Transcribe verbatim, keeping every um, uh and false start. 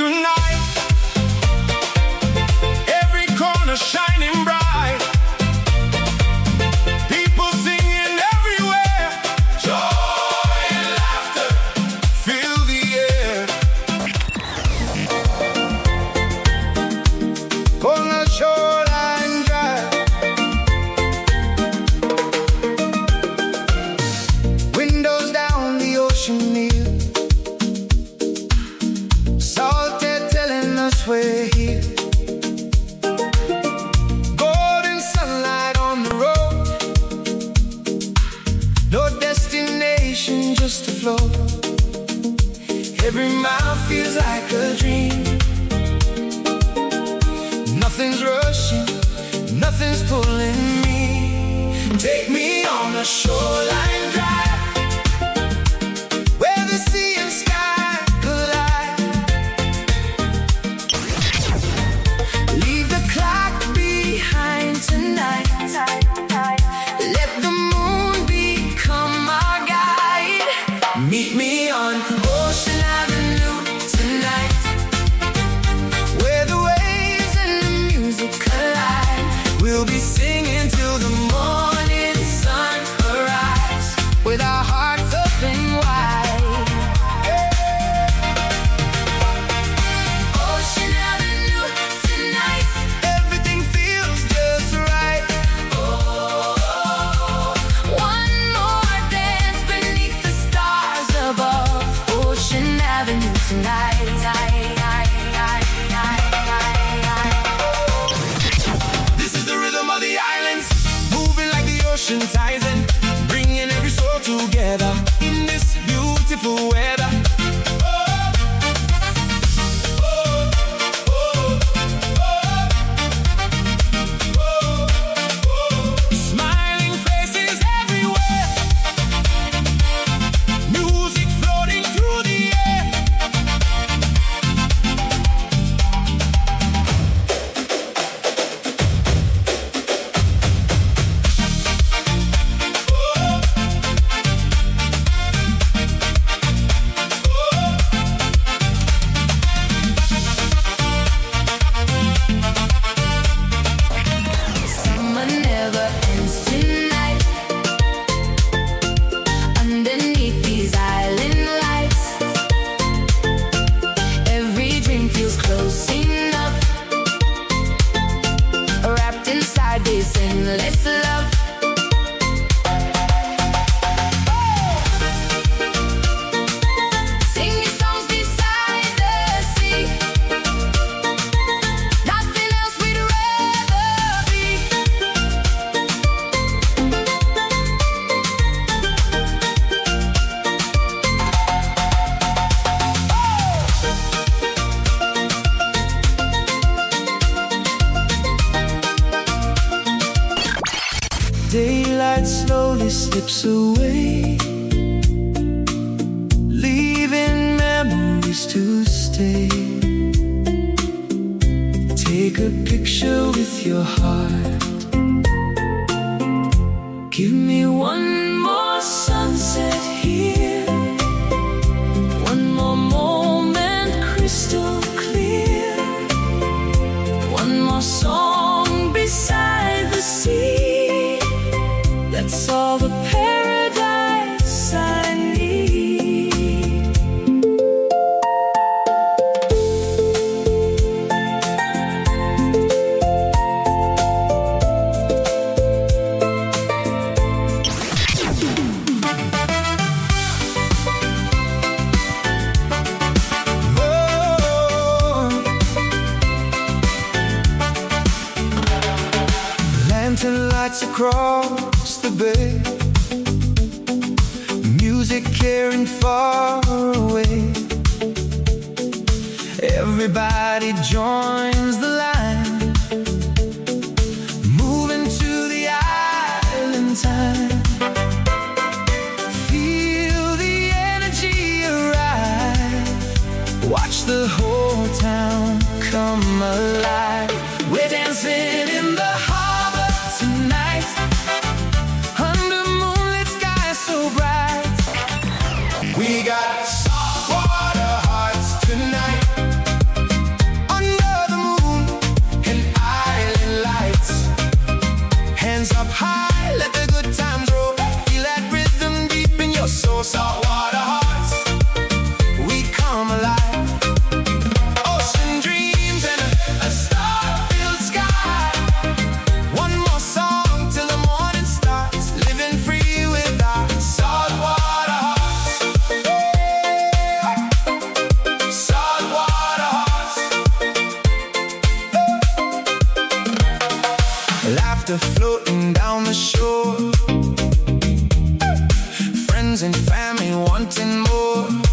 tonight. Every corner shining bright. People singing everywhere. Joy and laughter fill the air. On the shoreline drive. Windows down, the ocean near. Salted telling us we're here. Golden sunlight on the road. No destination, just a flow. Every mile feels like a dream. Nothing's rushing, nothing's pulling me. Take me on a shoreline drive, where the sea and sky collide. Leave the clock behind tonight. Let the moon become our guide. Meet me on Ocean Avenue tonight, where the waves and the music collide. We'll be singing till the morning sun arise, with our hearts open wide. Ocean Avenue tonight, everything feels just right. Oh, one more dance beneath the stars above. Ocean Avenue tonight. This is the rhythm of the islands, moving like the ocean tides and bringing every soul together in this beautiful weather. Oh, oh, oh, oh, oh, oh. Smiling faces everywhere, music floating through the air. Summer never ends tonight, underneath these island lights. Every dream feels close enough, wrapped inside this endless love. Singing songs beside the sea, nothing else we'd rather be. Daylight slowly slips away, leaving memories to stay. Take a picture with your heart. Give me one more sunset here, one more moment crystal clear, one more song beside the sea. That's all the paradise I need. Oh, lantern lights across the bay, music carrying far away. Everybody joins the line, moving to the island time. Feel the energy arrive, watch the whole town come alive. We're dancing in the harbor tonight, under moonlit sky so bright. We got saltwater hearts tonight, laughter floating down the shore. Friends and family wanting more.